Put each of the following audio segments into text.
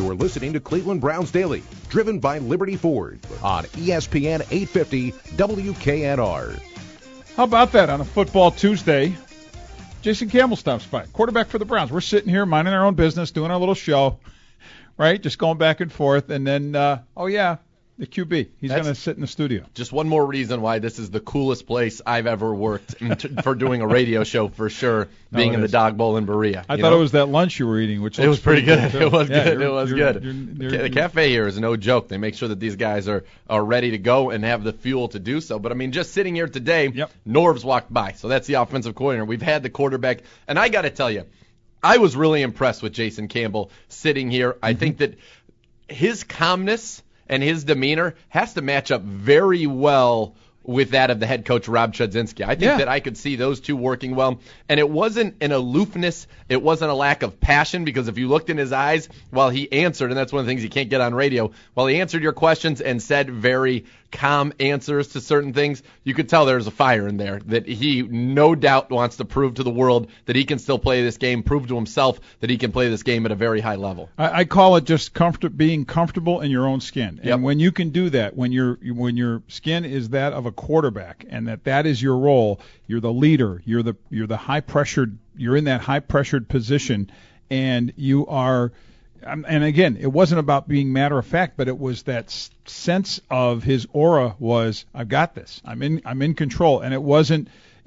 You're listening to Cleveland Browns Daily, driven by Liberty Ford on ESPN 850 WKNR. How about that on a football Tuesday? Jason Campbell stops by, quarterback for the Browns. We're sitting here minding our own business, doing our little show, right? Just going back and forth. And then, the QB. He's going to sit in the studio. Just one more reason why this is the coolest place I've ever worked for doing a radio show, for sure, being in the Dog Bowl in Berea. I thought it was that lunch you were eating, which it was pretty good. It was good. It was good. The cafe here is no joke. They make sure that these guys are ready to go and have the fuel to do so. But, I mean, just sitting here today, Norv's walked by. So that's the offensive coordinator. We've had the quarterback. And I got to tell you, I was really impressed with Jason Campbell sitting here. I think that his calmness and his demeanor has to match up very well with that of the head coach, Rob Chudzinski. I think that I could see those two working well. And it wasn't an aloofness. It wasn't a lack of passion, because if you looked in his eyes while he answered, and that's one of the things you can't get on radio, while he answered your questions and said very calm answers to certain things, you could tell there was a fire in there, that he no doubt wants to prove to the world that he can still play this game, prove to himself that he can play this game at a very high level. I call it just being comfortable in your own skin. And when you can do that, when your skin is that of a quarterback, and that is your role, you're the leader, you're the high pressured, you're in that high pressured position, and you are. And again, it wasn't about being matter of fact, but it was that sense of his aura was, I've got this. I'm in control, and it wasn't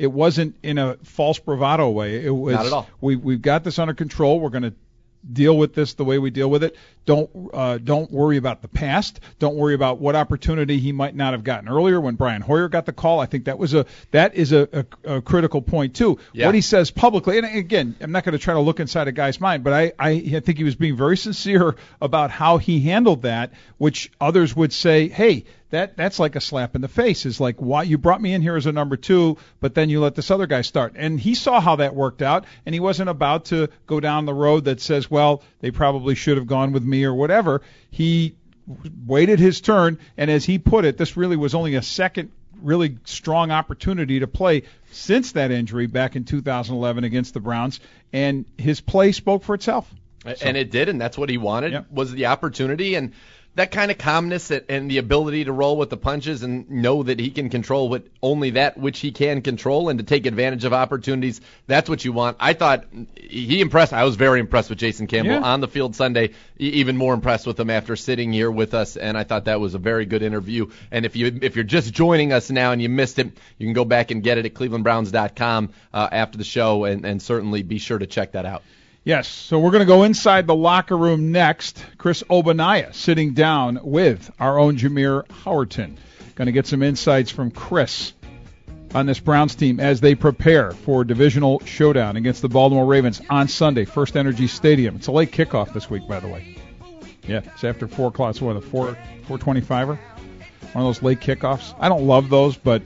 in a false bravado way. It was not at all. We've got this under control. We're going to deal with this the way we deal with it. Don't worry about the past. Don't worry about what opportunity he might not have gotten earlier when Brian Hoyer got the call. I think that is a critical point too. Yeah. What he says publicly, and again, I'm not going to try to look inside a guy's mind, but I think he was being very sincere about how he handled that, which others would say, hey, that's like a slap in the face. Is like, why you brought me in here as a number 2, but then you let this other guy start. And he saw how that worked out, and he wasn't about to go down the road that says, well, they probably should have gone with me or whatever. He waited his turn, and as he put it, this really was only a second really strong opportunity to play since that injury back in 2011 against the Browns, and his play spoke for itself. And it did, and that's what he wanted, was the opportunity. And that kind of calmness and the ability to roll with the punches and know that he can control only that which he can control, and to take advantage of opportunities, that's what you want. I thought he impressed. I was very impressed with Jason Campbell on the field Sunday, even more impressed with him after sitting here with us, and I thought that was a very good interview. And if you're just joining us now and you missed it, you can go back and get it at clevelandbrowns.com after the show, and certainly be sure to check that out. Yes, so we're going to go inside the locker room next. Chris Obanaya sitting down with our own Jameer Howerton. Going to get some insights from Chris on this Browns team as they prepare for divisional showdown against the Baltimore Ravens on Sunday, First Energy Stadium. It's a late kickoff this week, by the way. Yeah, it's after 4 o'clock. It's what, a 4:25er? One of those late kickoffs. I don't love those, but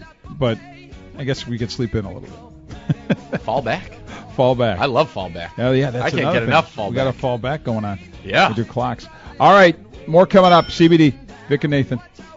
I guess we could sleep in a little bit. Fall back. Fall back. I love fall back. Oh, yeah, that's I can't get enough fall back. We got a fall back going on. Yeah. With your clocks. All right, more coming up. CBD. Vic and Nathan.